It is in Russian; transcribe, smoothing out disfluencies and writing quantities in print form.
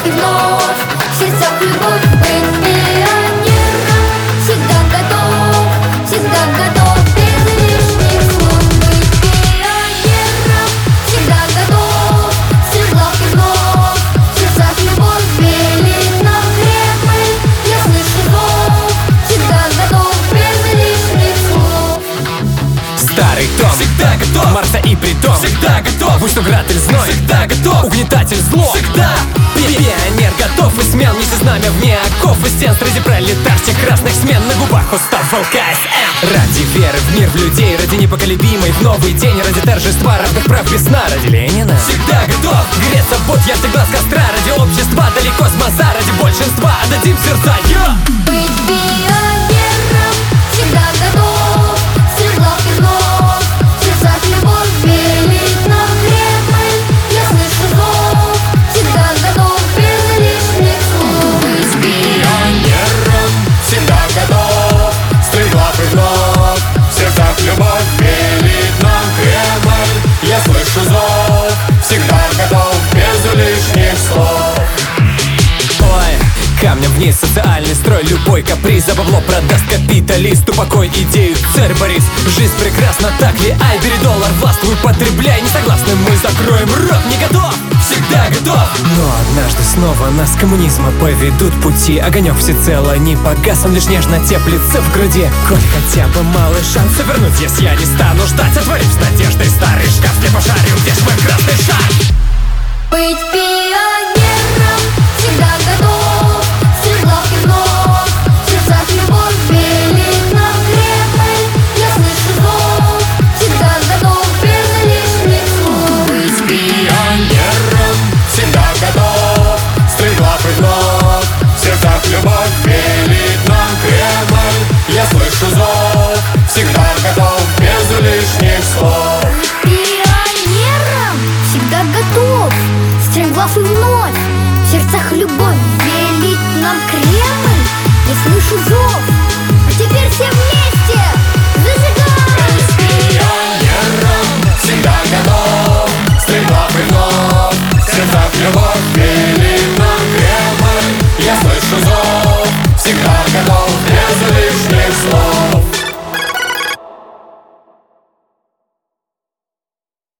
и вновь в сердцах любовь. Быть пионером всегда готов, всегда готов, без лишних слов. Быть пионером всегда готов, стрелок и вновь в сердцах любовь. Велит нам Кремль, я слышу зов, всегда готов, без лишних слов. Старый Том всегда готов, Марса и Притом всегда готов, будь то град или зной всегда готов, угнетатель зло всегда. Пионер готов и смел, неси знамя вне оков и стен, среди пролетарских красных смен, на губах устав КСМ. Ради веры в мир, в людей, ради непоколебимой, в новый день, ради торжества, равных прав без сна, ради Ленина всегда готов, греться забот, я всегда с костра, ради общества, далеко с моза, ради большинства, отдадим сердца. Быть пионером всегда готов, стрелок и вновь в сердцах любовь. Велит нам Кремль, я слышу зов, всегда готов, без лишних слов. Быть пионером всегда готов, стрелок и вновь в сердцах любовь. Велит нам Кремль, я слышу зов, всегда готов, без лишних слов. Ой, камнем вниз социальный строй, любой каприз за бабло продаст капиталист. Упокой идею, царь Борис, жизнь прекрасна, так ли? Ай, бери доллар, властвуй, потребляй. Не согласны, мы закроем рот, не готов, всегда готов. Но однажды снова нас коммунизма поведут пути. Огонек всецело не погас, он лишь нежно теплится в груди. Коль хотя бы малый шанс вернуть, если я не стану ждать, отворим с надеждой старый шкаф, не пошарим, где ж мой красный шар. Быть пионером всегда готов, стрелок и вновь в сердцах любовь. Велит нам Кремль, я слышу зов, всегда готов, без лишних слов. Быть пионером всегда готов, стрелок и вновь в сердцах любовь. Велит нам Кремль, я слышу зов, всегда готов, без лишних слов. Пионером всегда готов, стремглав и вновь в сердцах любовь. Велит нам Кремль, я слышу зов, а теперь все вместе зажигаем. Быть пионером всегда готов, стрелок и вновь в сердцах любовь.